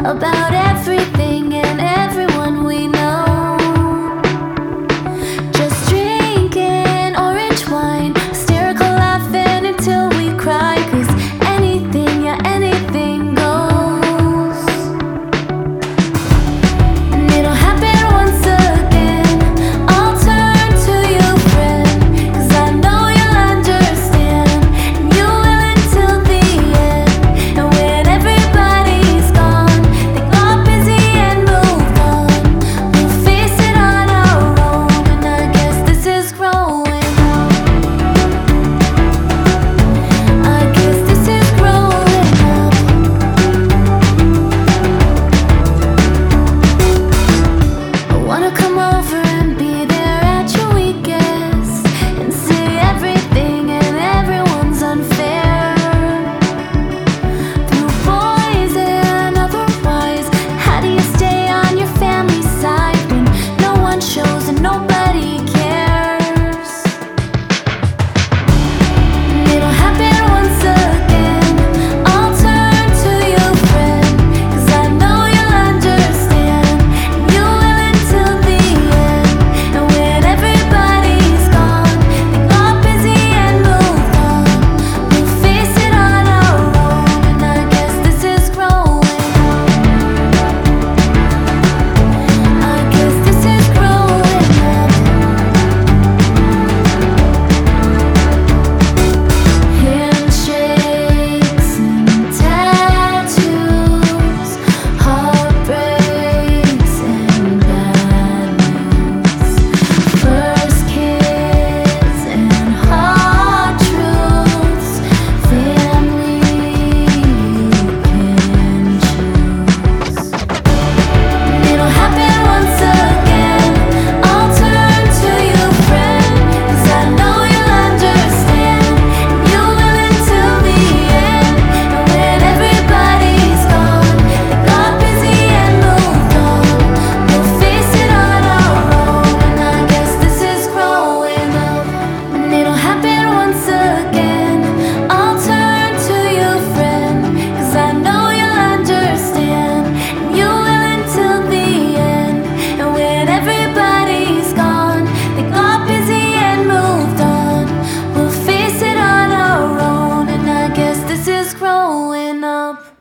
about everything and everyone we know. Just drinking orange wine, hysterical laughing until we cry, 'cause anything, yeah, anything goes. And it'll happen once again. I'll turn to you, friend, 'cause I know you'll understand, and you will until the end. And when everybody's gone, they got busy and moved on. We'll face it on our own, and I guess this is growing up. I guess this is growing up. I wanna come over and be there at your weakest, and say everything and everyone's unfair. Through poison, otherwise, how do you stay on your family's side when no one shows and nobody cares? And it'll happen once again. I'll turn to you, friend, 'cause I know you'll understand, and you will until the end. And when everybody's gone, they got busy and moved on. We'll face it on our own, and I guess this is growing up. I guess this is growing up. Handshakes and tattoos, heartbreaks and bad news, first kiss and hard truths, family you can choose. And it'll happen once again. I'll turn to you, friend, 'cause I know you'll understand, and you will until the end. And when everybody's gone, they got busy and moved on. We'll face it on our own, and I guess this is growing up. And it'll happen once again. I'll turn to you, friend, 'cause I know you'll understand, and you will until the end. And when everybody's gone, they got busy and moved on. We'll face it on our own, and I guess this is growing up.